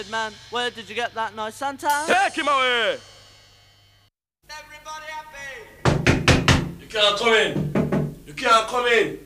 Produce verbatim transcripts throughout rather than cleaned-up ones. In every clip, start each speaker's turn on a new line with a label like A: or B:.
A: bearded man, where did you get that nice suntan?
B: Take him away!
C: Everybody happy!
B: You can't come in! You can't come in!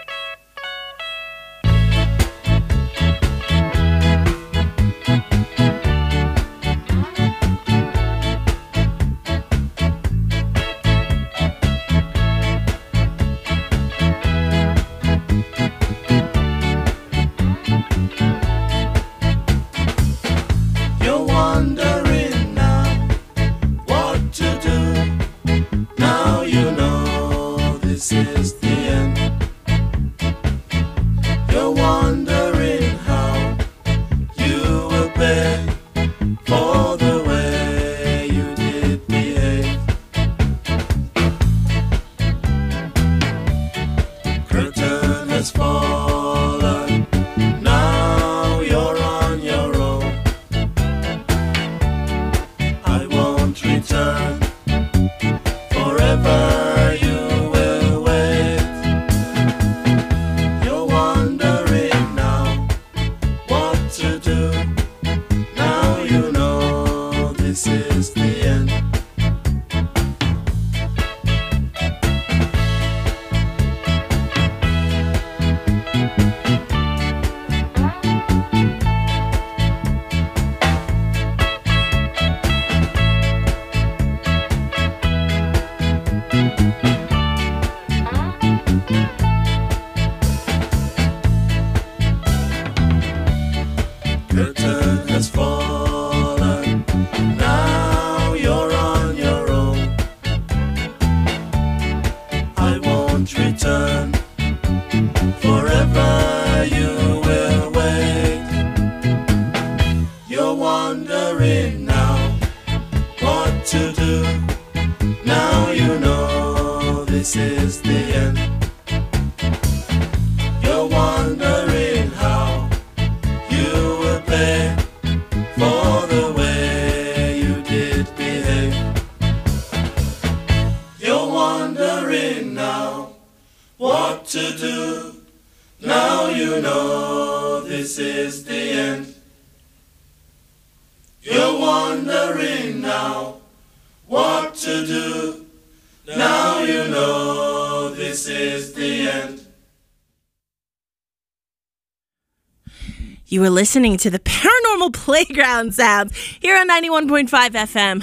D: You were listening to the Paranormal Playground sounds here on ninety-one point five F M.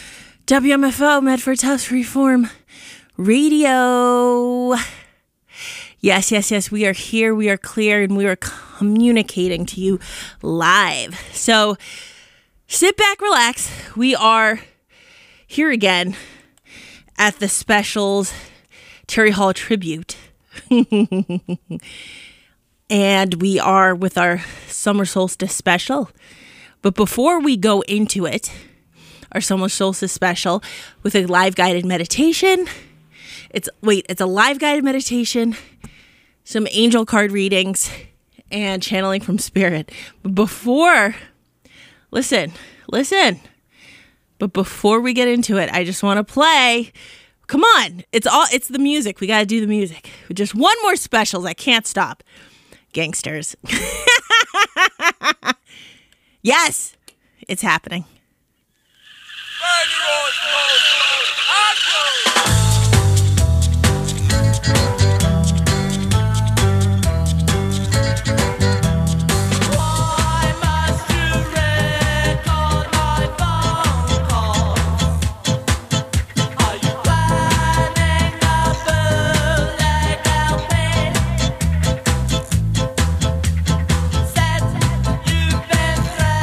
D: W M F O, Medford's House Reform Radio. Yes, yes, yes, we are here, we are clear, and we are communicating to you live. So sit back, relax. We are here again at the Specials Terry Hall Tribute. And we are with our Summer Solstice Special. But before we go into it, our Summer Solstice Special with a live guided meditation. It's, wait, it's a live guided meditation, some angel card readings, and channeling from spirit. But before, listen, listen. But before we get into it, I just want to play. Come on. It's all, it's the music. We got to do the music. Just one more specials. I can't stop. Gangsters. Yes, it's happening.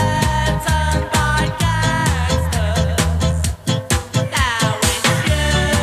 E: Now it's you.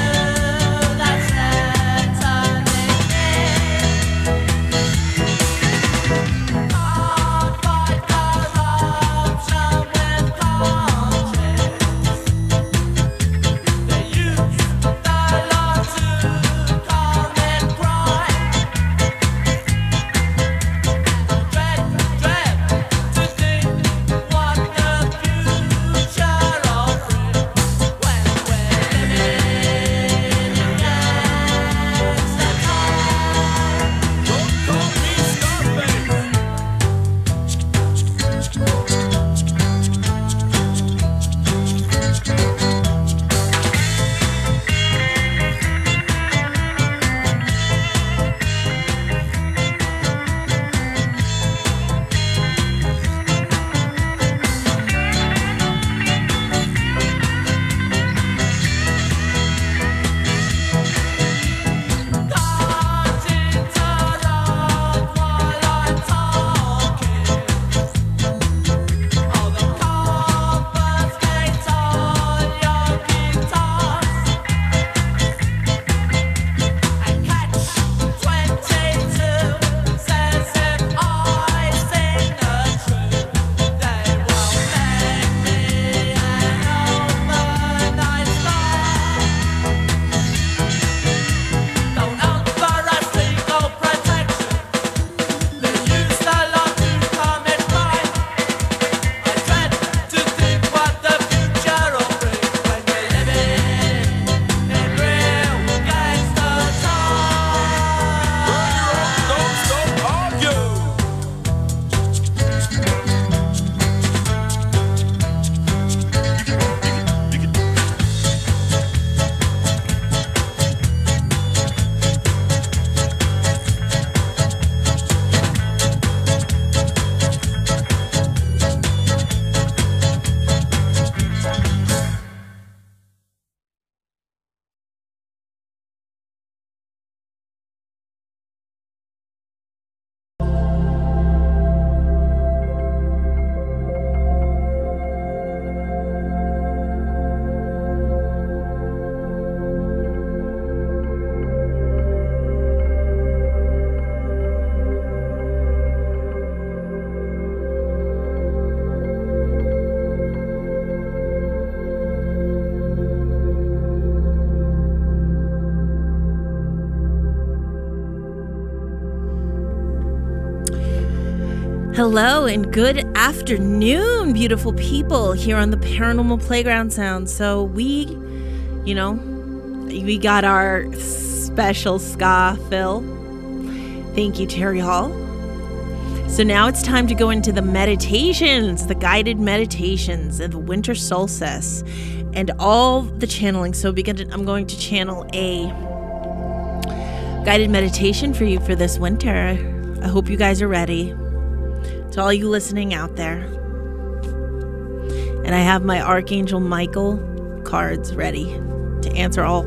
D: Hello and good afternoon, beautiful people here on the Paranormal Playground Sound. So we, you know, we got our special ska fill. Thank you, Terry Hall. So now it's time to go into the meditations, the guided meditations of the winter solstice and all the channeling. So begin, I'm going to channel a guided meditation for you for this winter. I hope you guys are ready. To all you listening out there. And I have my Archangel Michael cards ready to answer all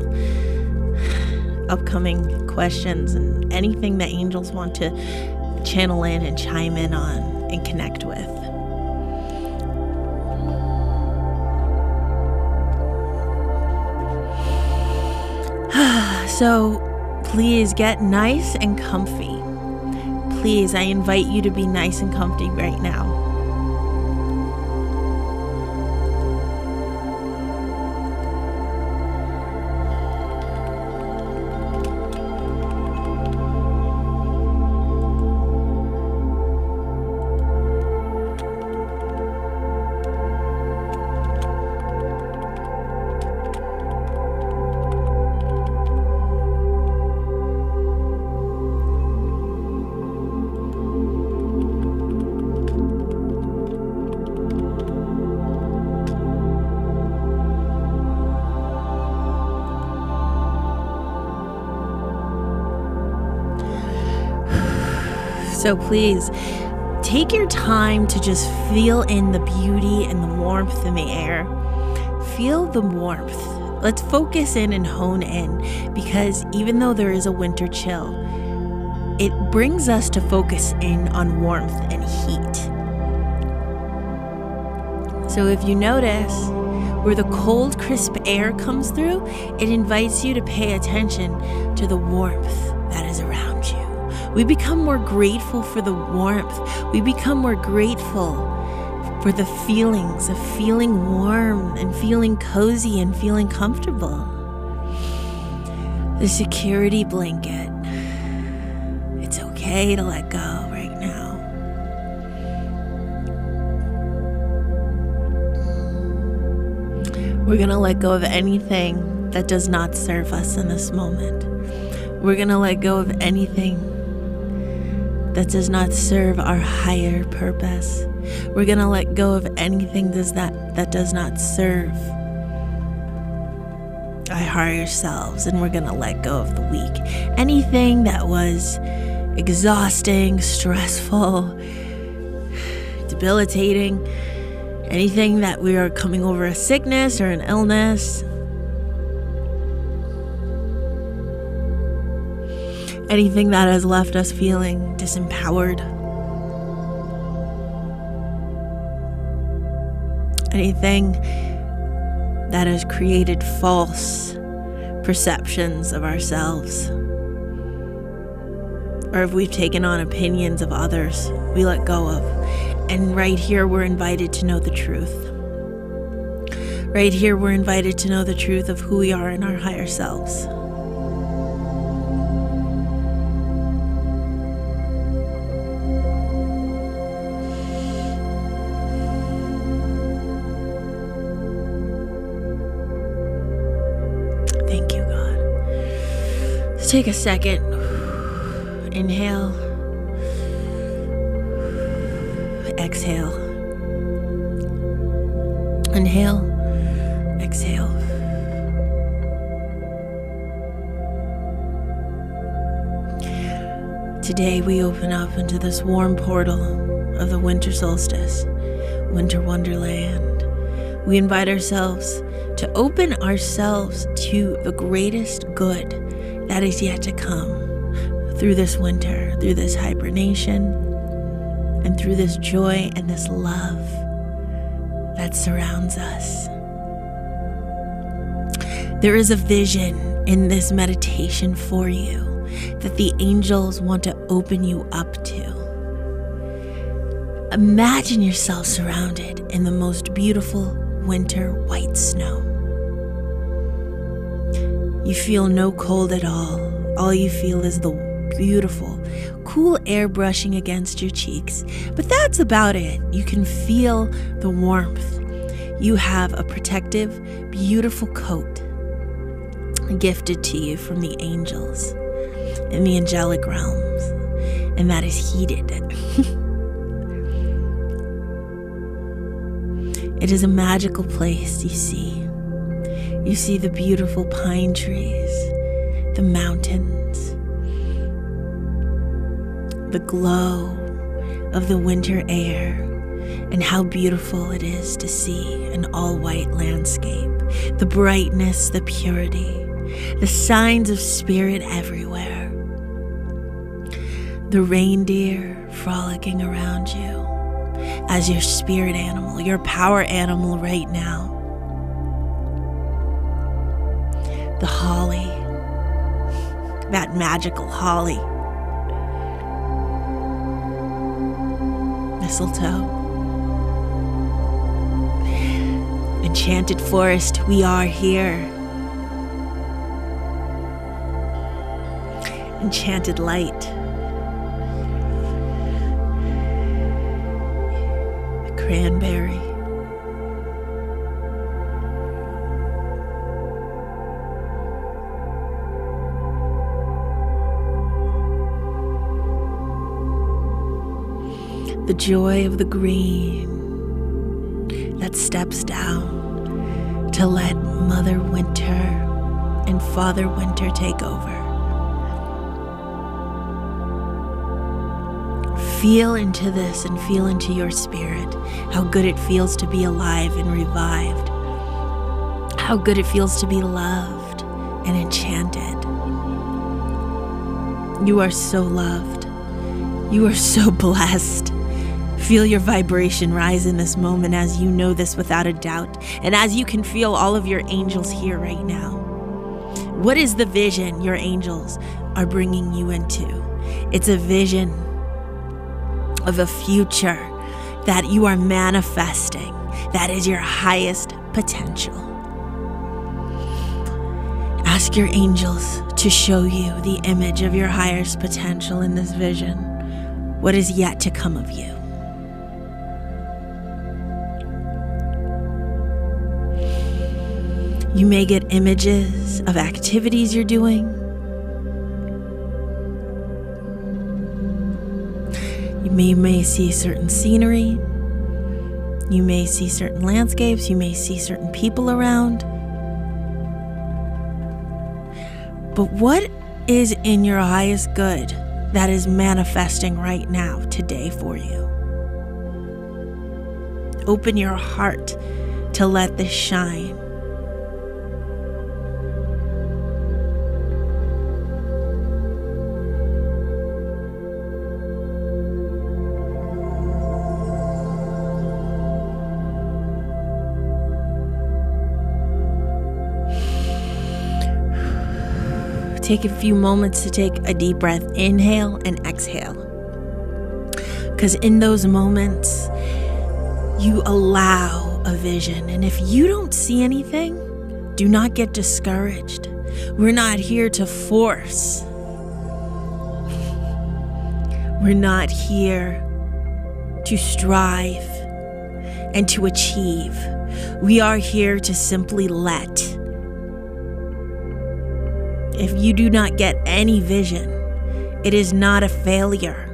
D: upcoming questions and anything that angels want to channel in and chime in on and connect with. So please get nice and comfy. Please, I invite you to be nice and comfy right now. So please, take your time to just feel in the beauty and the warmth in the air. Feel the warmth. Let's focus in and hone in, because even though there is a winter chill, it brings us to focus in on warmth and heat. So if you notice where the cold, crisp air comes through, it invites you to pay attention to the warmth that is around you. We become more grateful for the warmth. We become more grateful for the feelings of feeling warm and feeling cozy and feeling comfortable. The security blanket. It's okay to let go right now. We're going to let go of anything that does not serve us in this moment. We're going to let go of anything that does not serve our higher purpose. We're going to let go of anything does that, that does not serve our higher selves, and we're going to let go of the weak. Anything that was exhausting, stressful, debilitating, anything that we are coming over a sickness or an illness, anything that has left us feeling disempowered, anything that has created false perceptions of ourselves, or if we've taken on opinions of others, we let go of. And right here, we're invited to know the truth. Right here, we're invited to know the truth of who we are in our higher selves. Take a second. Inhale. Exhale. Inhale. Exhale. Today we open up into this warm portal of the winter solstice, winter wonderland. We invite ourselves to open ourselves to the greatest good that is yet to come through this winter, through this hibernation, and through this joy and this love that surrounds us. There is a vision in this meditation for you that the angels want to open you up to. Imagine yourself surrounded in the most beautiful winter white snow. You feel no cold at all. All you feel is the beautiful, cool air brushing against your cheeks. But that's about it. You can feel the warmth. You have a protective, beautiful coat gifted to you from the angels in the angelic realms, and that is heated. It is a magical place, you see. You see the beautiful pine trees, the mountains, the glow of the winter air, and how beautiful it is to see an all-white landscape, the brightness, the purity, the signs of spirit everywhere, the reindeer frolicking around you as your spirit animal, your power animal right now, the holly, that magical holly, mistletoe, enchanted forest, we are here. Enchanted light, the cranberry, the joy of the green that steps down to let Mother Winter and Father Winter take over. Feel into this and feel into your spirit how good it feels to be alive and revived, how good it feels to be loved and enchanted. You are so loved. You are so blessed. Feel your vibration rise in this moment as you know this without a doubt, and as you can feel all of your angels here right now. What is the vision your angels are bringing you into? It's a vision of a future that you are manifesting that is your highest potential. Ask your angels to show you the image of your highest potential in this vision, what is yet to come of you. You may get images of activities you're doing. You may, may see certain scenery. You may see certain landscapes. You may see certain people around. But what is in your highest good that is manifesting right now, today for you? Open your heart to let this shine. Take a few moments to take a deep breath, inhale and exhale. Because in those moments, you allow a vision. And if you don't see anything, do not get discouraged. We're not here to force. We're not here to strive and to achieve. We are here to simply let. If you do not get any vision, it is not a failure.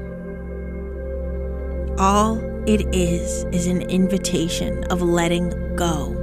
D: All it is is an invitation of letting go.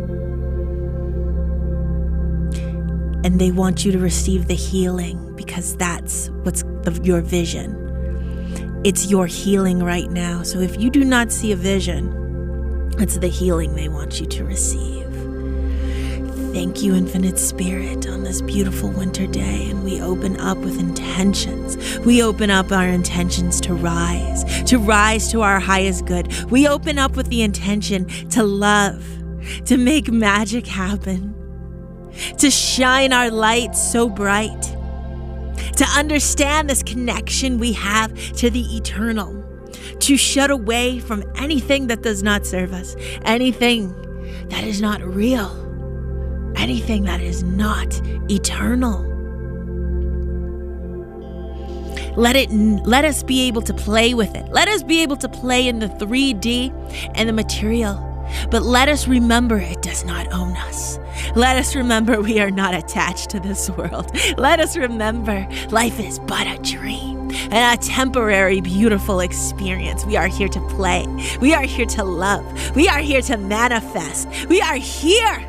D: And they want you to receive the healing because that's what's of your vision. It's your healing right now. So if you do not see a vision, it's the healing they want you to receive. Thank you, Infinite Spirit, on this beautiful winter day. And we open up with intentions. We open up our intentions to rise, to rise to our highest good. We open up with the intention to love, to make magic happen, to shine our light so bright, to understand this connection we have to the eternal, to shut away from anything that does not serve us, anything that is not real, anything that is not eternal. Let it let us be able to play with it. Let us be able to play in the three D and the material. But let us remember it does not own us. Let us remember we are not attached to this world. Let us remember life is but a dream and a temporary, beautiful experience. We are here to play. We are here to love. We are here to manifest. We are here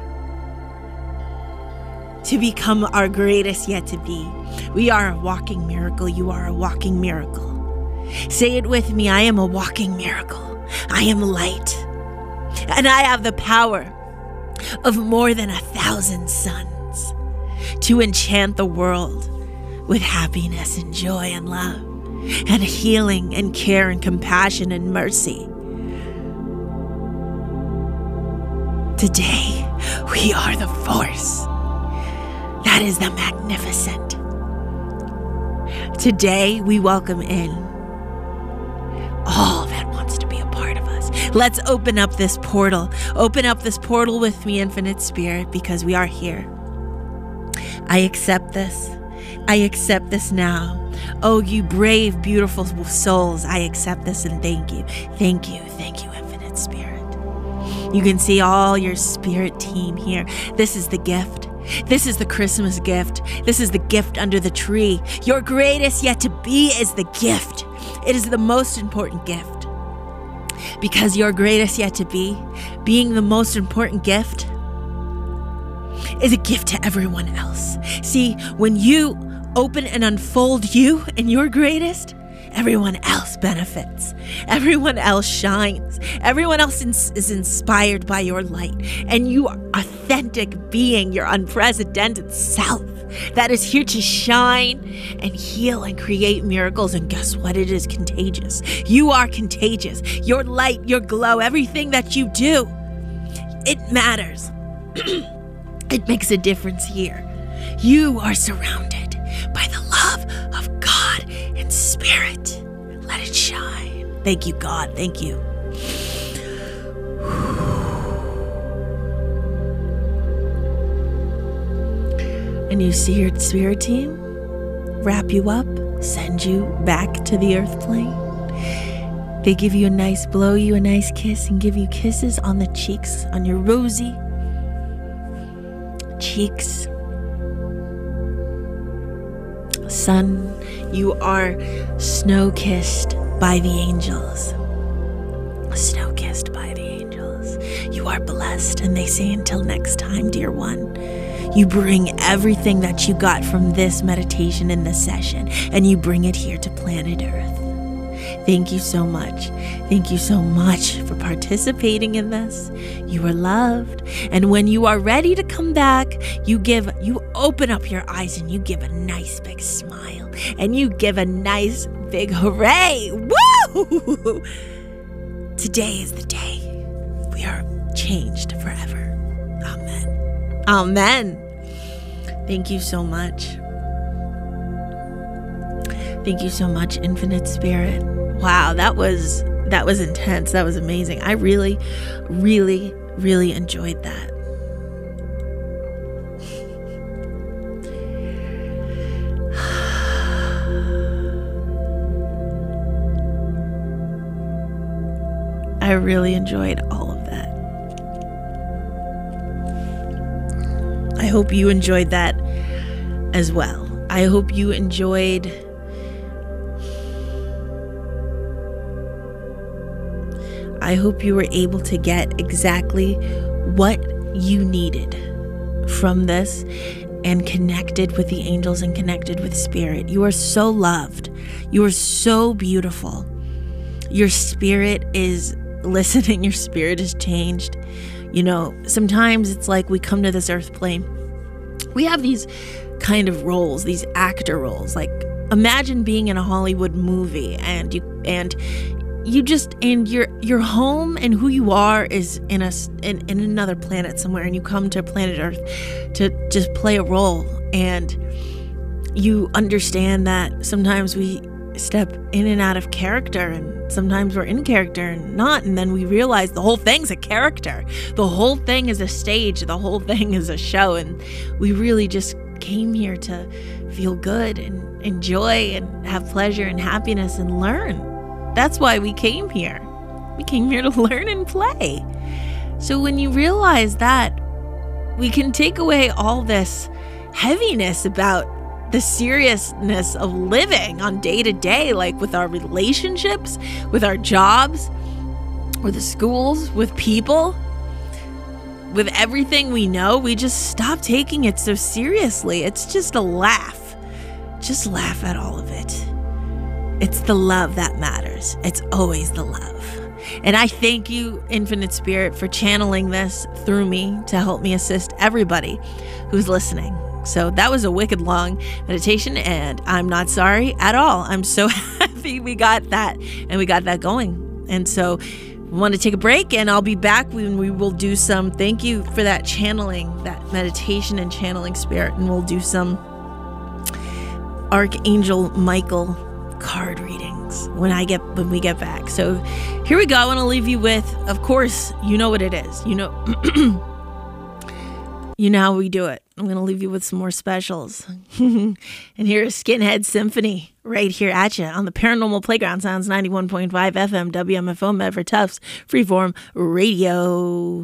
D: to become our greatest yet to be. We are a walking miracle. You are a walking miracle. Say it with me. I am a walking miracle. I am light. And I have the power of more than a thousand suns to enchant the world with happiness and joy and love and healing and care and compassion and mercy. Today, we are the force. That is the magnificent. Today, we welcome in all that wants to be a part of us. Let's open up this portal. Open up this portal with me, Infinite Spirit, because we are here. I accept this. I accept this now. Oh, you brave, beautiful souls, I accept this and thank you. Thank you, thank you, Infinite Spirit. You can see all your spirit team here. This is the gift. This is the Christmas gift. This is the gift under the tree. Your greatest yet to be is the gift. It is the most important gift. Because your greatest yet to be, being the most important gift, is a gift to everyone else. See, when you open and unfold you and your greatest, everyone else benefits. Everyone else shines. Everyone else is, is inspired by your light. And you are authentic being, your unprecedented self that is here to shine and heal and create miracles. And guess what? It is contagious. You are contagious. Your light, your glow, everything that you do, it matters. It makes a difference here. You are surrounded by the love of God and Spirit. Let it shine. Thank you, God. Thank you. And you see your spirit team wrap you up, send you back to the earth plane. They give you a nice, blow you a nice kiss and give you kisses on the cheeks, on your rosy cheeks. Son, you are snow-kissed by the angels. Snow-kissed by the angels. You are blessed, and they say until next time, dear one. You bring everything that you got from this meditation in this session, and you bring it here to planet Earth. Thank you so much. Thank you so much for participating in this. You are loved. And when you are ready to come back, you give, you open up your eyes and you give a nice big smile. And you give a nice big hooray. Woo! Today is the day. We are changed forever. Amen. Amen. Thank you so much. Thank you so much, Infinite Spirit. Wow, that was that was intense. That was amazing. I really, really, really enjoyed that. I really enjoyed all of that. I hope you enjoyed that as well. I hope you enjoyed I hope you were able to get exactly what you needed from this and connected with the angels and connected with Spirit. You are so loved. You are so beautiful. Your spirit is listening. Your spirit is changed. You know, sometimes it's like we come to this earth plane. We have these kind of roles, these actor roles. Like, imagine being in a Hollywood movie and you and you just and your your home and who you are is in a in, in another planet somewhere, and you come to planet Earth to just play a role, and you understand that sometimes we step in and out of character, and sometimes we're in character and not, and then we realize the whole thing's a character. The whole thing is a stage. The whole thing is a show, and we really just came here to feel good and enjoy and have pleasure and happiness and learn. That's why we came here. We came here to learn and play. So when you realize that, we can take away all this heaviness about the seriousness of living on day to day, like with our relationships, with our jobs, with the schools, with people, with everything we know. We just stop taking it so seriously. It's just a laugh. Just laugh at all of it. It's the love that matters. It's always the love. And I thank you, Infinite Spirit, for channeling this through me to help me assist everybody who's listening. So that was a wicked long meditation, and I'm not sorry at all. I'm so happy we got that, and we got that going. And so we want to take a break, and I'll be back when we will do some, thank you for that channeling, that meditation and channeling spirit, and we'll do some Archangel Michael card readings when I get when we get back. So here we go. I want to leave you with, of course, you know what it is. You know you know how we do it. I'm going to leave you with some more specials. And here's Skinhead Symphony right here at you on the Paranormal Playground Sounds ninety-one point five F M W M F O Medford Tufts Freeform Radio.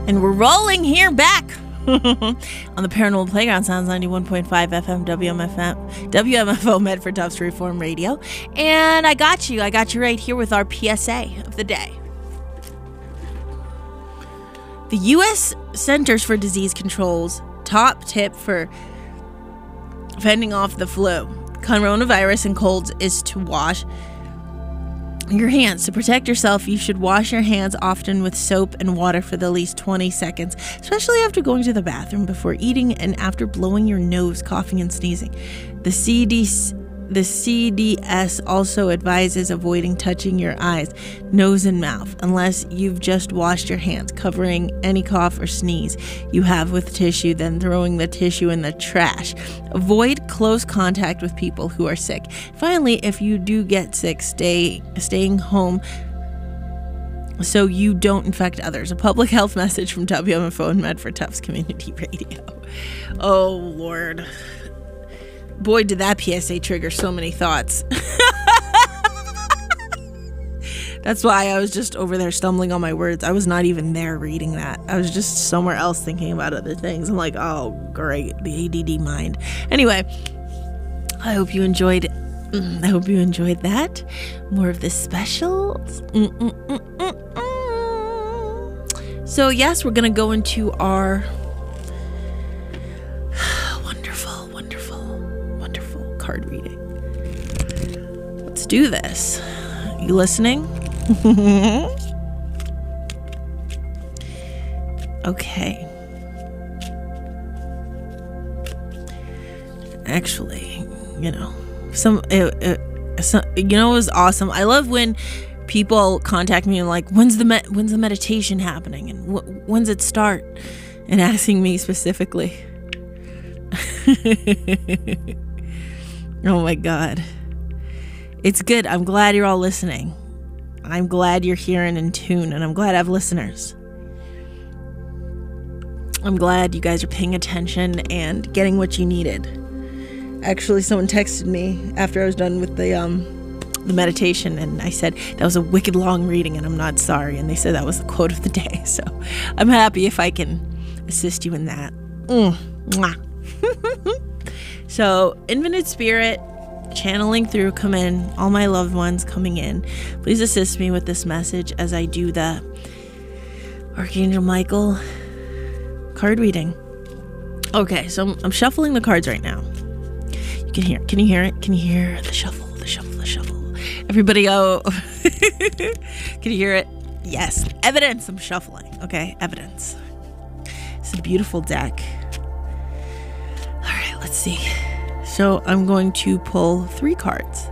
D: And we're rolling here back on the Paranormal Playground. Sounds ninety-one point five F M W M F M, W M F O Medford Tufts Freeform Radio. And I got you. I got you right here with our P S A of the day. The U S Centers for Disease Control's top tip for fending off the flu, coronavirus, and colds is to wash your hands. To protect yourself, you should wash your hands often with soap and water for the least twenty seconds, especially after going to the bathroom, before eating, and after blowing your nose, coughing, and sneezing. The C D C The C D S also advises avoiding touching your eyes, nose, and mouth unless you've just washed your hands, covering any cough or sneeze you have with tissue, then throwing the tissue in the trash. Avoid close contact with people who are sick. Finally, if you do get sick, stay staying home so you don't infect others. A public health message from W M F O and Medford Tufts Community Radio. Oh, Lord. Boy, did that P S A trigger so many thoughts. That's why I was just over there stumbling on my words. I was not even there reading that. I was just somewhere else thinking about other things. I'm like, oh, great, the A D D mind. Anyway, I hope you enjoyed I hope you enjoyed that. More of this special. Mm-mm-mm-mm-mm. So, yes, we're going to go into our card reading. Let's do this. You listening? Okay. Actually, you know, some, it, it, some, you know, it was awesome. I love when people contact me and like, when's the me- when's the meditation happening, and wh- when's it start, and asking me specifically. Oh my God. It's good. I'm glad you're all listening. I'm glad you're here and in tune, and I'm glad I have listeners. I'm glad you guys are paying attention and getting what you needed. Actually, someone texted me after I was done with the um the meditation, and I said that was a wicked long reading and I'm not sorry, and they said that was the quote of the day. So I'm happy if I can assist you in that. Mm. Mwah. So, Infinite Spirit, channeling through, come in, all my loved ones coming in. Please assist me with this message as I do the Archangel Michael card reading. Okay, so I'm, I'm shuffling the cards right now. You can hear, can you hear it? Can you hear the shuffle, the shuffle, the shuffle? Everybody go. Can you hear it? Yes. Evidence, I'm shuffling. Okay, evidence. It's a beautiful deck. All right, let's see. So I'm going to pull three cards.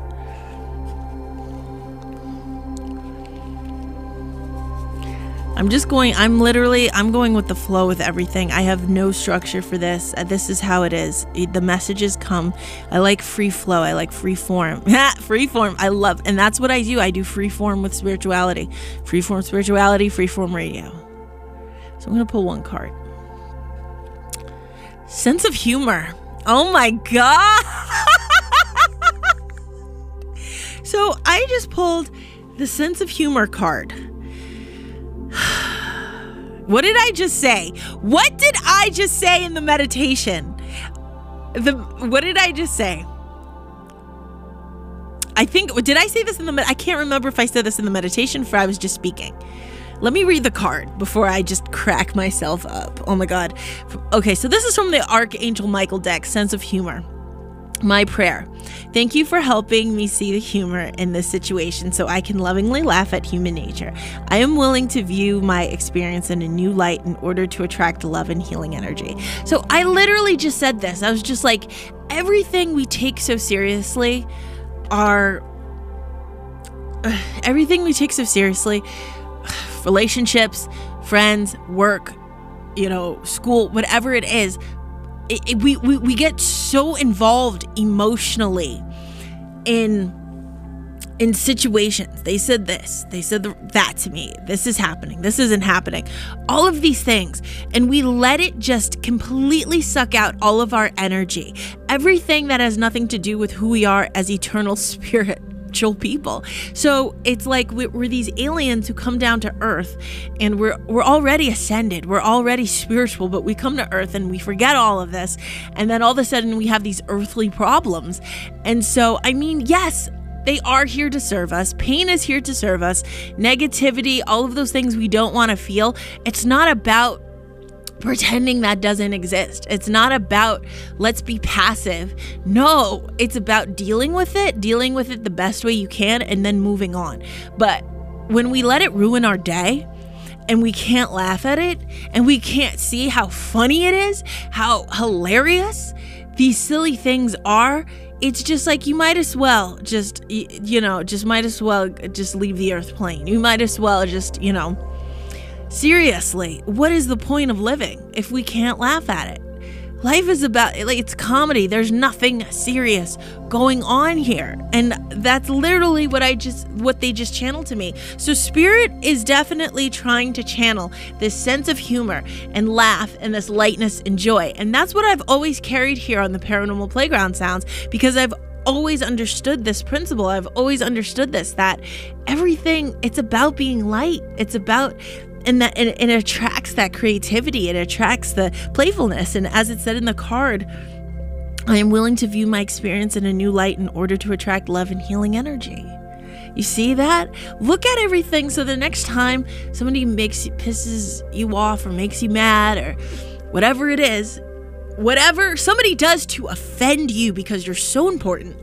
D: I'm just going, I'm literally, I'm going with the flow with everything. I have no structure for this. Uh, This is how it is. It, the messages come. I like free flow. I like free form. Free form. I love, and that's what I do. I do free form with spirituality. Free form spirituality, free form radio. So I'm going to pull one card. Sense of humor. Oh my God. So I just pulled the sense of humor card. What did I just say? What did I just say in the meditation? The what did I just say? I think, did I say this in the med- I can't remember if I said this in the meditation or if I was just speaking. Let me read the card before I just crack myself up. Oh my God. Okay, so this is from the Archangel Michael deck, Sense of Humor. My prayer. Thank you for helping me see the humor in this situation so I can lovingly laugh at human nature. I am willing to view my experience in a new light in order to attract love and healing energy. So I literally just said this. I was just like, everything we take so seriously are... Everything we take so seriously, relationships, friends, work, you know, school, whatever it is, It, it, we, we we get so involved emotionally in in situations. They said this, they said the, that to me, this is happening, this isn't happening, all of these things, and we let it just completely suck out all of our energy, everything that has nothing to do with who we are as eternal spirit spiritual people. So it's like we're, we're these aliens who come down to Earth, and we're we're already ascended, we're already spiritual, but we come to Earth and we forget all of this, and then all of a sudden we have these earthly problems. And so, I mean, yes, they are here to serve us. Pain is here to serve us. Negativity, all of those things we don't want to feel. It's not about pretending that doesn't exist. It's not about let's be passive. No, it's about dealing with it, dealing with it the best way you can, and then moving on. But when we let it ruin our day, and we can't laugh at it, and we can't see how funny it is, how hilarious these silly things are, it's just like you might as well just, you know, just might as well just leave the earth plane. You might as well just, you know, seriously, what is the point of living if we can't laugh at it? Life is about, like, it's comedy. There's nothing serious going on here. And that's literally what I just, what they just channeled to me. So spirit is definitely trying to channel this sense of humor and laugh and this lightness and joy. And that's what I've always carried here on the Paranormal Playground Sounds, because I've always understood this principle. I've always understood this, that everything, it's about being light. It's about, and that and it attracts that creativity. It attracts the playfulness. And as it said in the card, I am willing to view my experience in a new light in order to attract love and healing energy. You see that? Look at everything. So the next time somebody makes pisses you off or makes you mad or whatever it is, whatever somebody does to offend you because you're so important.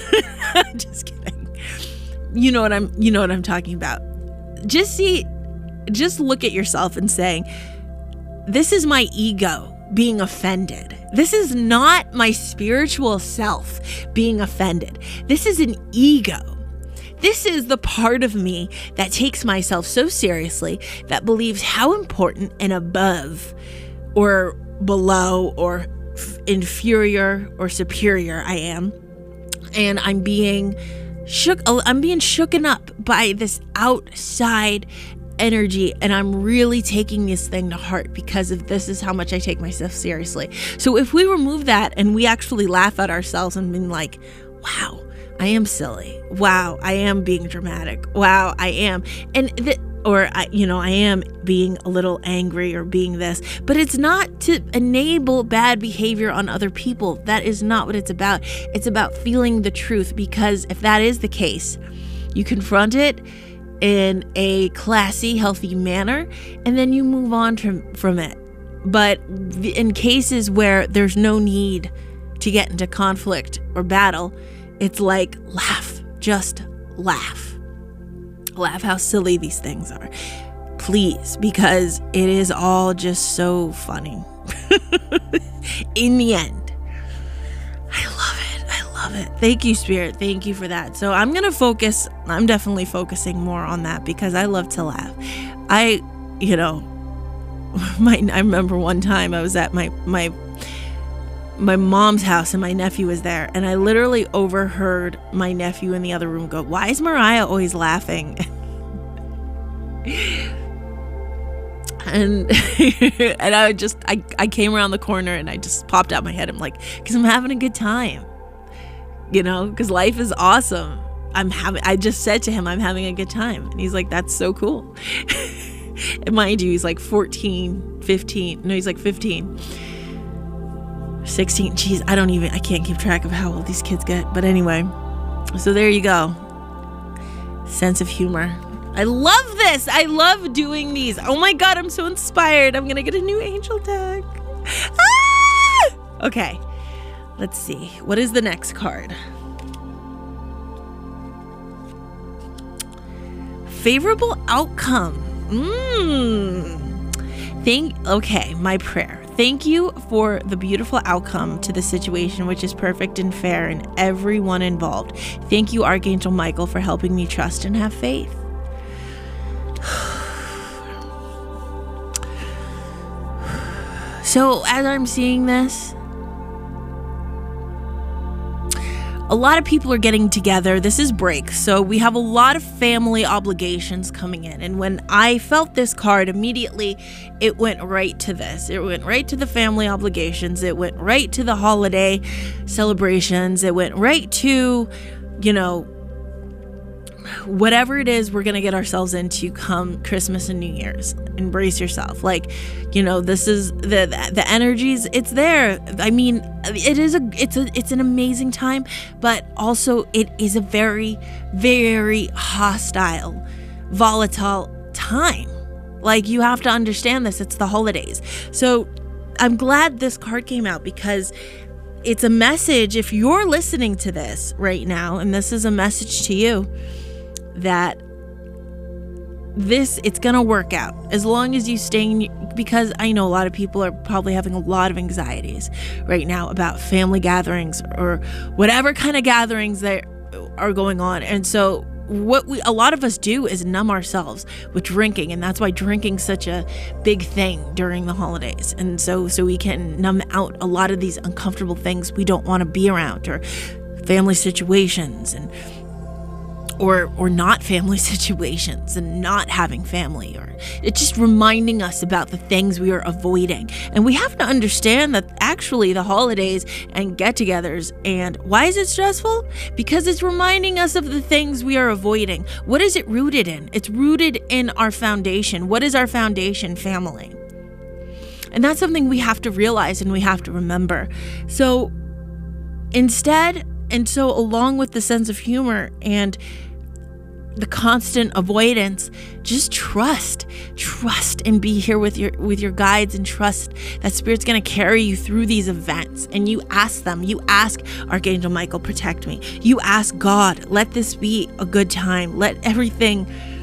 D: Just kidding. You know what I'm you know what I'm talking about. Just see Just look at yourself and saying, this is my ego being offended. This is not my spiritual self being offended. This is an ego. This is the part of me that takes myself so seriously, that believes how important and above or below or f- inferior or superior I am. And I'm being shook. I'm being shooken up by this outside energy, and I'm really taking this thing to heart because of this is how much I take myself seriously. So if we remove that and we actually laugh at ourselves and being like, wow, I am silly. Wow, I am being dramatic. Wow, I am. And the, or I, you know, I am being a little angry or being this, but it's not to enable bad behavior on other people. That is not what it's about. It's about feeling the truth, because if that is the case, you confront it in a classy, healthy manner, and then you move on from, from it. But in cases where there's no need to get into conflict or battle, it's like laugh, just laugh. Laugh how silly these things are. Please, because it is all just so funny. In the end, I love it. Love it. Thank you, Spirit. Thank you for that. So I'm going to focus. I'm definitely focusing more on that because I love to laugh. I, you know, my, I remember one time I was at my, my, my mom's house and my nephew was there, and I literally overheard my nephew in the other room go, "Why is Mariah always laughing?" And and I just, I, I came around the corner and I just popped out my head. I'm like, because I'm having a good time. You know, because life is awesome. I'm having, I just said to him, I'm having a good time. And he's like, that's so cool. And mind you, he's like fourteen, fifteen. No, he's like fifteen, sixteen. Jeez, I don't even, I can't keep track of how old these kids get. But anyway, so there you go. Sense of humor. I love this. I love doing these. Oh my God, I'm so inspired. I'm going to get a new angel deck. Ah! Okay. Let's see. What is the next card? Favorable outcome. Mmm. Thank. Okay, my prayer. Thank you for the beautiful outcome to the situation, which is perfect and fair in everyone involved. Thank you, Archangel Michael, for helping me trust and have faith. So as I'm seeing this, a lot of people are getting together. This is break. So we have a lot of family obligations coming in. And when I felt this card, immediately it went right to this. It went right to the family obligations. It went right to the holiday celebrations. It went right to, you know, whatever it is we're going to get ourselves into come Christmas and New Year's, embrace yourself. Like, you know, this is the the energies, it's there. I mean, it is a it's a it's an amazing time, but also it is a very, very hostile, volatile time. Like, you have to understand this. It's the holidays. So I'm glad this card came out, because it's a message. If you're listening to this right now, and this is a message to you, that this, it's going to work out as long as you stay in, because I know a lot of people are probably having a lot of anxieties right now about family gatherings or whatever kind of gatherings that are going on. And so what we, a lot of us do is numb ourselves with drinking, and that's why drinking's such a big thing during the holidays. And so, so we can numb out a lot of these uncomfortable things we don't want to be around, or family situations, and or or not family situations, and not having family, or it's just reminding us about the things we are avoiding. And we have to understand that actually the holidays and get-togethers, and why is it stressful? Because it's reminding us of the things we are avoiding. What is it rooted in? It's rooted in our foundation. What is our foundation? Family. And that's something we have to realize and we have to remember. So instead, and so along with the sense of humor and the constant avoidance, just trust, trust and be here with your with your guides, and trust that Spirit's going to carry you through these events. And you ask them, you ask Archangel Michael, protect me. You ask God, let this be a good time. Let everything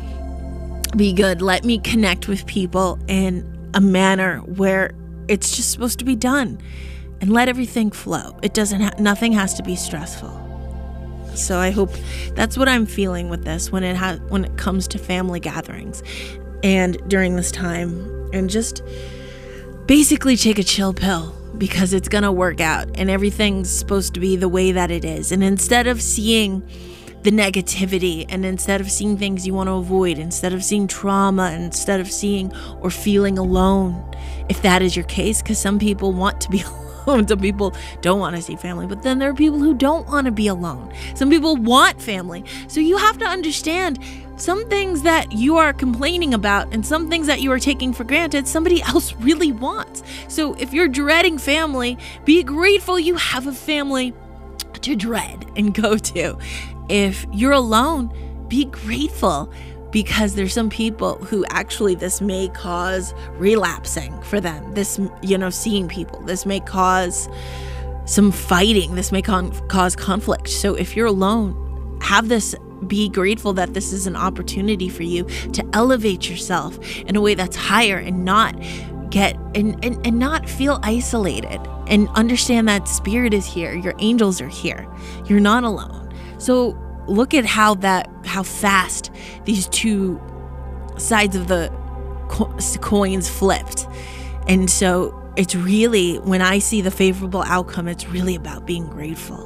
D: be good. Let me connect with people in a manner where it's just supposed to be done, and let everything flow. It doesn't ha- nothing has to be stressful. So I hope that's what I'm feeling with this when it has when it comes to family gatherings and during this time. And just basically take a chill pill, because it's gonna work out and everything's supposed to be the way that it is. And instead of seeing the negativity, and instead of seeing things you want to avoid, instead of seeing trauma, instead of seeing or feeling alone, if that is your case, because some people want to be alone. Some people don't want to see family, but then there are people who don't want to be alone. Some people want family. So you have to understand, some things that you are complaining about and some things that you are taking for granted, somebody else really wants. So if you're dreading family, be grateful you have a family to dread and go to. If you're alone, be grateful, because there's some people who actually this may cause relapsing for them. This, you know, seeing people, this may cause some fighting. This may con- cause conflict. So if you're alone, have this, be grateful that this is an opportunity for you to elevate yourself in a way that's higher, and not get, and, and, and not feel isolated, and understand that Spirit is here. Your angels are here. You're not alone. So look at how that, how fast these two sides of the co- coins flipped. And so it's really, when I see the favorable outcome, it's really about being grateful.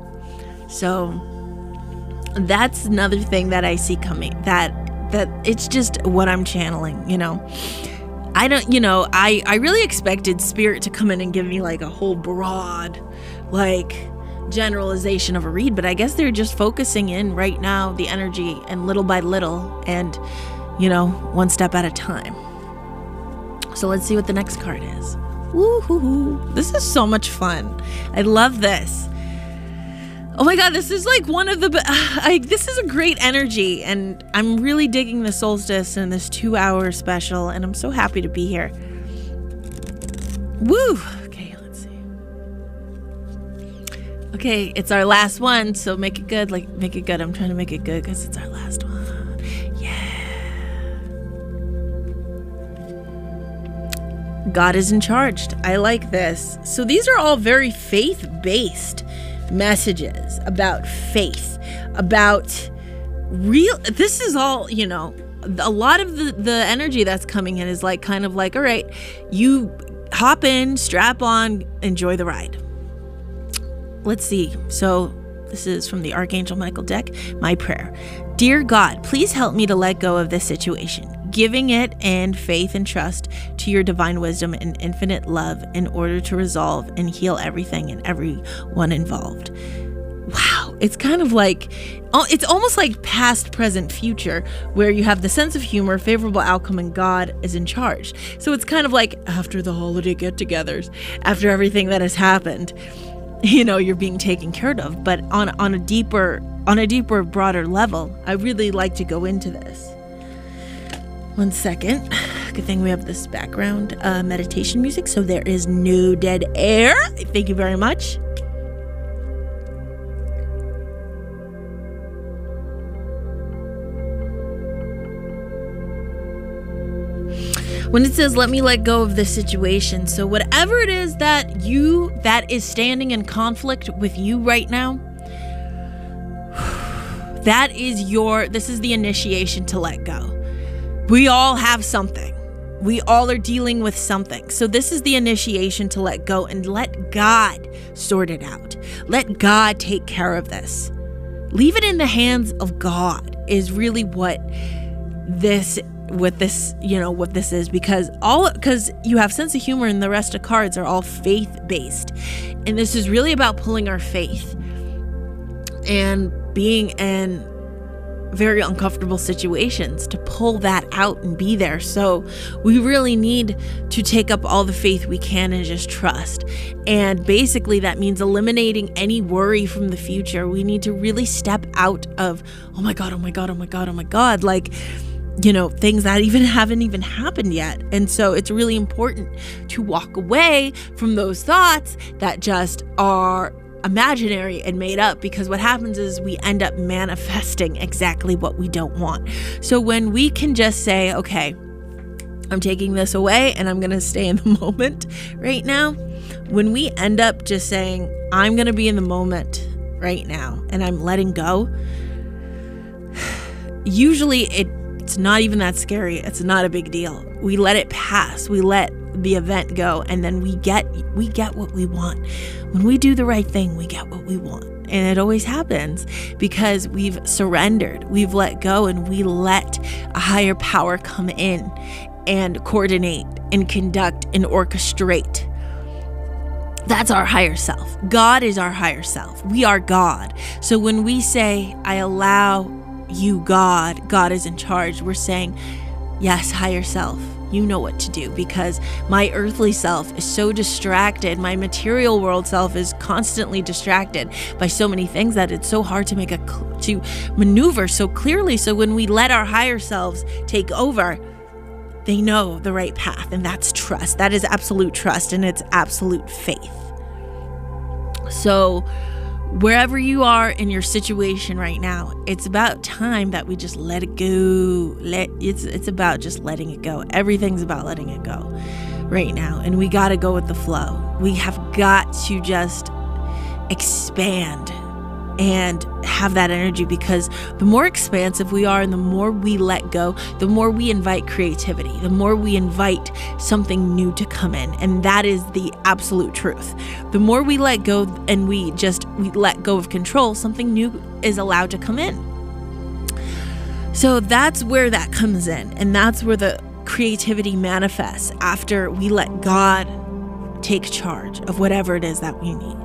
D: So that's another thing that I see coming, that, that it's just what I'm channeling, you know. I don't, you know, I, I really expected Spirit to come in and give me like a whole broad, like, generalization of a read, but I guess they're just focusing in right now the energy, and little by little, and you know, one step at a time. So let's see what the next card is. Woo-hoo-hoo. This is so much fun. I love this. Oh my god, this is like one of the uh, I, this is a great energy, and I'm really digging the solstice and this two hour special, and I'm so happy to be here. Woo. Okay, it's our last one, so make it good. Like, make it good. I'm trying to make it good because it's our last one. Yeah. God is in charge. I like this. So these are all very faith-based messages about faith, about real. This is all, you know, a lot of the, the energy that's coming in is like, kind of like, all right, you hop in, strap on, enjoy the ride. Let's see. So this is from the Archangel Michael deck. My prayer. Dear God, please help me to let go of this situation, giving it and faith and trust to your divine wisdom and infinite love in order to resolve and heal everything and everyone involved. Wow. It's kind of like, it's almost like past, present, future, where you have the sense of humor, favorable outcome, and God is in charge. So it's kind of like after the holiday get-togethers, after everything that has happened, you know, you're being taken care of. But on on a deeper, on a deeper, broader level, I really like to go into this. One second. Good thing we have this background uh, meditation music, so there is no dead air. Thank you very much. When it says, let me let go of this situation. So whatever it is that you, that is standing in conflict with you right now, that is your, this is the initiation to let go. We all have something. We all are dealing with something. So this is the initiation to let go and let God sort it out. Let God take care of this. Leave it in the hands of God is really what this what this, you know, what this is, because all because you have sense of humor and the rest of cards are all faith-based. And this is really about pulling our faith and being in very uncomfortable situations to pull that out and be there. So we really need to take up all the faith we can and just trust. And basically that means eliminating any worry from the future. We need to really step out of, oh my God, oh my God, oh my God, oh my God, like, you know, things that even haven't even happened yet. And so it's really important to walk away from those thoughts that just are imaginary and made up, because what happens is we end up manifesting exactly what we don't want. So when we can just say, okay, I'm taking this away and I'm going to stay in the moment right now. When we end up just saying, I'm going to be in the moment right now and I'm letting go, usually it It's not even that scary. It's not a big deal. We let it pass. We let the event go, and then we get we get what we want. When we do the right thing, we get what we want. And it always happens because we've surrendered. We've let go, and we let a higher power come in and coordinate and conduct and orchestrate. That's our higher self. God is our higher self. We are God. So when we say, I allow you, God, God is in charge, we're saying, yes, higher self, you know what to do, because my earthly self is so distracted. My material world self is constantly distracted by so many things that it's so hard to make a to maneuver so clearly. So when we let our higher selves take over, they know the right path, and that's trust. That is absolute trust, and it's absolute faith. So wherever you are in your situation right now, it's about time that we just let it go. Let it's it's about just letting it go. Everything's about letting it go right now. And we got to go with the flow. We have got to just expand and have that energy, because the more expansive we are and the more we let go, the more we invite creativity, the more we invite something new to come in. And that is the absolute truth. The more we let go and we just we let go of control, something new is allowed to come in. So that's where that comes in, and that's where the creativity manifests after we let God take charge of whatever it is that we need.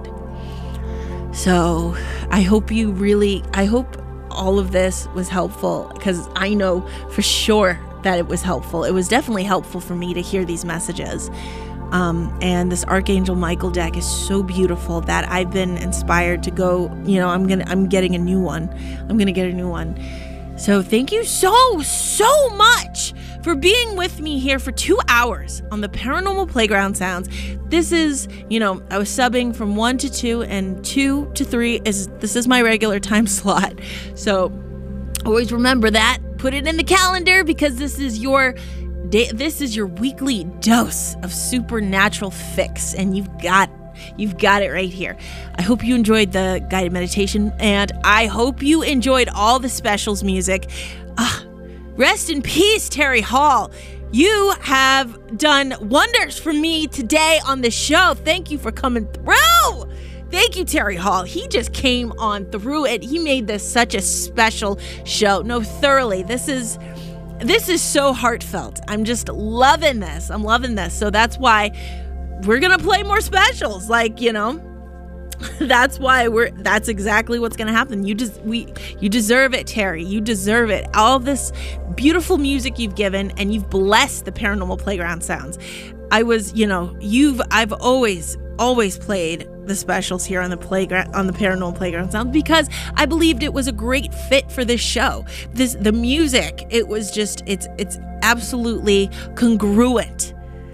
D: So I hope you really, I hope all of this was helpful, because I know for sure that it was helpful. It was definitely helpful for me to hear these messages. Um, and this Archangel Michael deck is so beautiful that I've been inspired to go, you know, I'm going to, I'm getting a new one. I'm going to get a new one. So thank you so, so much for being with me here for two hours on the Paranormal Playground Sounds. This is, you know, I was subbing from one to two, and two to three is, this is my regular time slot. So always remember that. Put it in the calendar, because this is your day, this is your weekly dose of supernatural fix, and you've got You've got it right here. I hope you enjoyed the guided meditation, and I hope you enjoyed all the specials music. Ah, rest in peace, Terry Hall. You have done wonders for me today on the show. Thank you for coming through. Thank you, Terry Hall. He just came on through it. He made this such a special show. No, thoroughly. This is this is so heartfelt. I'm just loving this. I'm loving this. So that's why we're going to play more specials. Like, you know, That's why we're that's exactly what's going to happen. You just we you deserve it, Terry. You deserve it. All this beautiful music you've given, and you've blessed the Paranormal Playground Sounds. I was, you know, you've I've always always played the specials here on the playground on the Paranormal Playground Sounds because I believed it was a great fit for this show. This the music, it was just it's it's absolutely congruent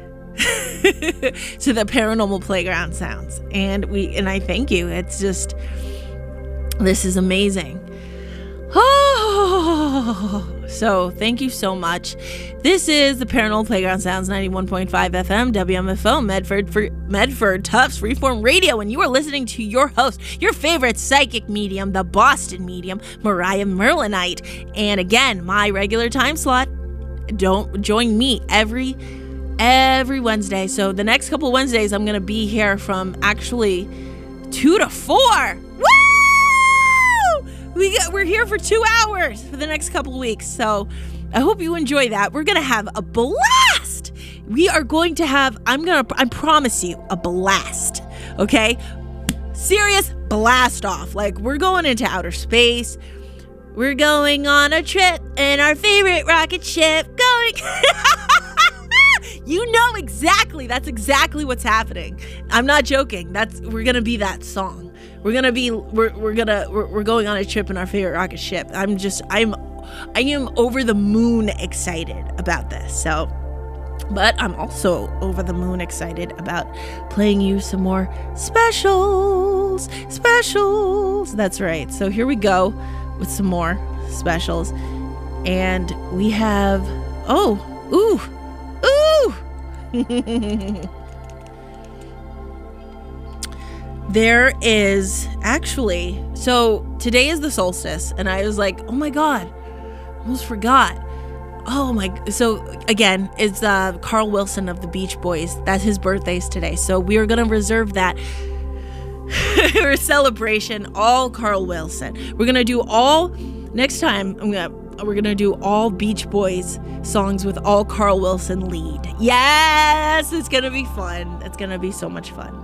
D: to the Paranormal Playground Sounds, and we and I thank you. It's just this is amazing. Oh, so thank you so much. This is the Paranormal Playground Sounds, ninety-one point five F M, W M F O, Medford, for Medford Tufts Freeform Radio, and you are listening to your host, your favorite psychic medium, the Boston medium, Mariah Merlinite. And again, my regular time slot. Don't join me every every Wednesday. So the next couple Wednesdays, I'm gonna be here from actually two to four. Woo! We get, we're here for two hours for the next couple of weeks. So I hope you enjoy that. We're going to have a blast. We are going to have, I'm going to, I promise you, a blast. Okay? Serious blast off. Like, we're going into outer space. We're going on a trip in our favorite rocket ship. Going. You know exactly. That's exactly what's happening. I'm not joking. That's, we're going to be that song. We're gonna be we're we're gonna we're, we're going on a trip in our favorite rocket ship. I'm just I'm I am over the moon excited about this. So, but I'm also over the moon excited about playing you some more specials, specials. That's right. So here we go with some more specials, and we have oh ooh ooh. There is actually, so today is the solstice, and I was like, oh my God, almost forgot. Oh my, so again, it's uh, Carl Wilson of the Beach Boys. That's his birthday's today. So we are going to reserve that for a celebration, all Carl Wilson. We're going to do all, next time, I'm gonna, we're going to do all Beach Boys songs with all Carl Wilson lead. Yes, it's going to be fun. It's going to be so much fun.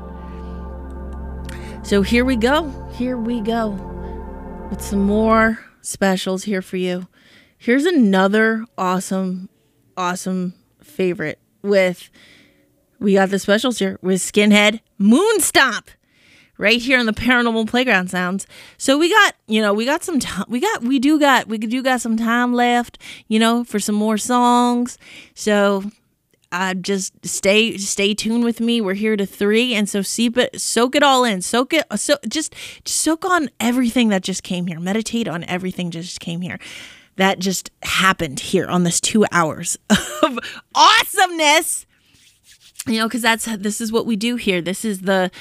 D: So here we go. Here we go with some more specials here for you. Here's another awesome, awesome favorite with, we got the specials here with Skinhead Moonstomp right here on the Paranormal Playground Sounds. So we got, you know, we got some time, we got, we do got, we do got some time left, you know, for some more songs. So Uh, just stay stay tuned with me. We're here to three, and so seep it, soak it all in. Soak it, so just, just soak on everything that just came here. Meditate on everything just came here. That just happened here on this two hours of awesomeness. You know, because that's this is what we do here. This is the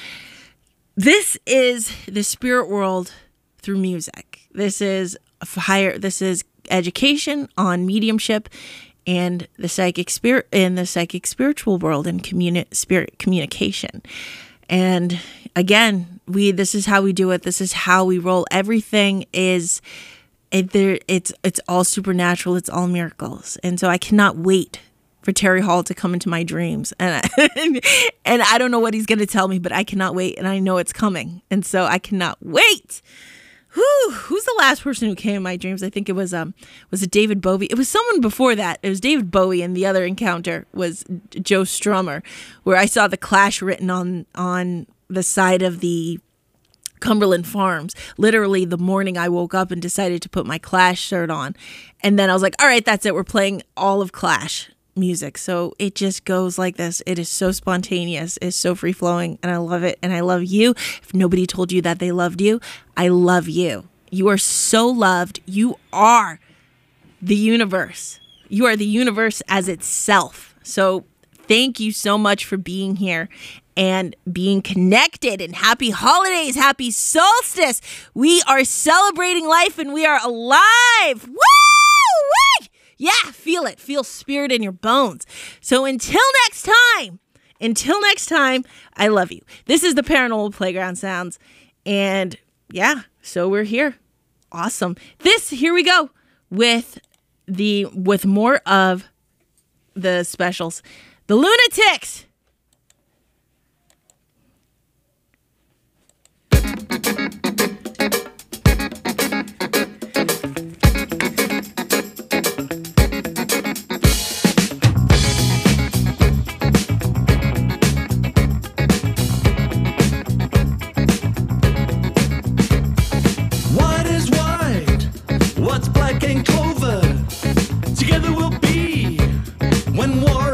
D: this is the spirit world through music. This is higher. This is education on mediumship. And the psychic spirit in the psychic spiritual world and communi- spirit communication. And again, we this is how we do it. This is how we roll. Everything is it, there. It's it's all supernatural. It's all miracles. And so I cannot wait for Terry Hall to come into my dreams. And I, and I don't know what he's going to tell me, but I cannot wait. And I know it's coming. And so I cannot wait. Whew, who's the last person who came in my dreams? I think it was um was it David Bowie? It was someone before that. It was David Bowie, and the other encounter was Joe Strummer, where I saw the Clash written on on the side of the Cumberland Farms. Literally the morning I woke up and decided to put my Clash shirt on, and then I was like, all right, that's it. We're playing all of Clash music. So it just goes like this. It is so spontaneous. It's so free flowing, and I love it. And I love you. If nobody told you that they loved you, I love you. You are so loved. You are the universe. You are the universe as itself. So thank you so much for being here and being connected, and happy holidays. Happy solstice. We are celebrating life, and we are alive. Woo! Woo! Yeah, feel it. Feel spirit in your bones. So until next time, until next time, I love you. This is the Paranormal Playground Sounds. And yeah, so we're here. Awesome. This, here we go with the, with more of the specials. The Lunatics.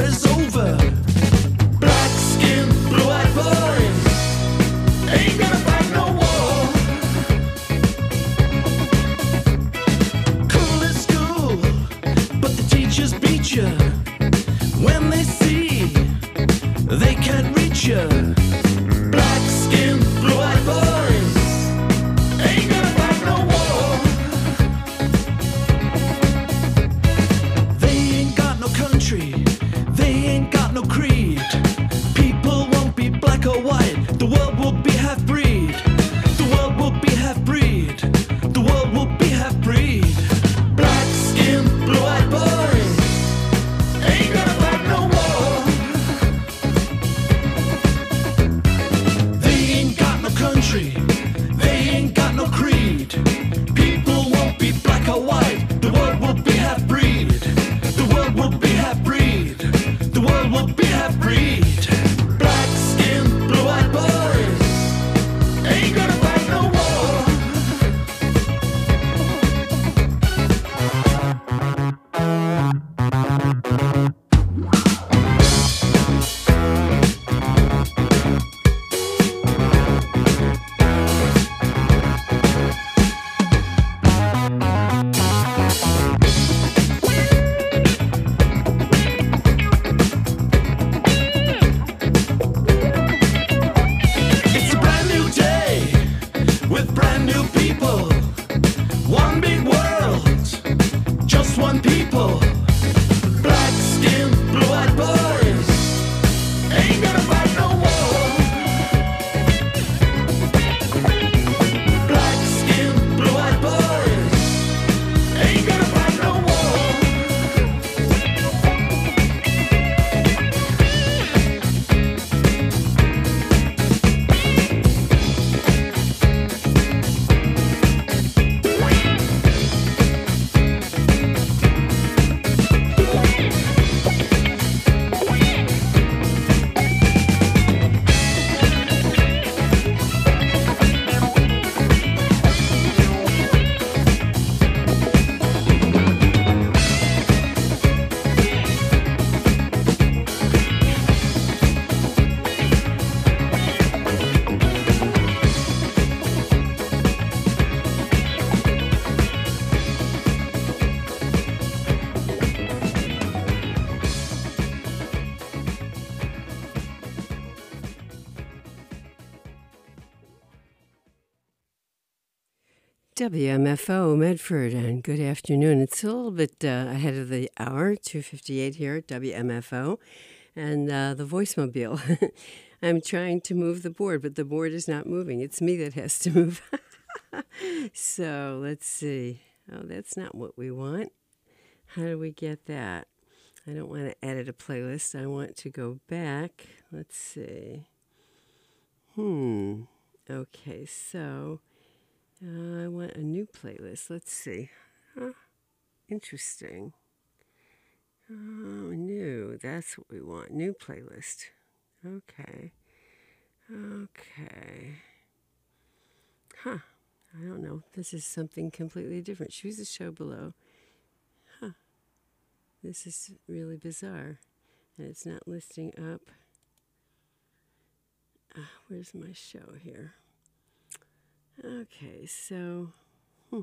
E: is over. Black skin, blue-eyed boys ain't gonna fight no war. Cool at school, but the teachers beat you when they see they can't reach you. Black skin, blue-eyed boys ain't gonna fight no war. They ain't got no country, they ain't got no creed. People won't be black or white, the world will be half-breed. The world will be half-breed, the world will be half-breed. Black skin, blue-eyed boys ain't gonna fight no war. They ain't got no country, they ain't got no creed. People won't be black or white, the world will be half-breed. The world will be half-breed, the world will be half-breed. Black skin, blue-eyed boys ain't gonna fight no war. It's a brand new day with brand new people. One big world, just one people. Black skin, blue-eyed boys ain't gonna fight no war. Black skin, blue-eyed boys ain't gonna fight no war.
F: W M F O Medford, and good afternoon. It's a little bit uh, ahead of the hour, two fifty-eight here at W M F O, and uh, the voicemobile. I'm trying to move the board, but the board is not moving. It's me that has to move. So let's see. Oh, that's not what we want. How do we get that? I don't want to edit a playlist. I want to go back. Let's see. Hmm. Okay, so... Uh, I want a new playlist. Let's see. Huh? Interesting. Oh, new. That's what we want. New playlist. Okay. Okay. Huh. I don't know. This is something completely different. Choose the show below. Huh. This is really bizarre. And it's not listing up. Uh, where's my show here? Okay, so, hmm.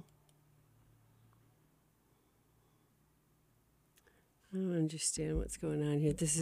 F: I don't understand what's going on here. This is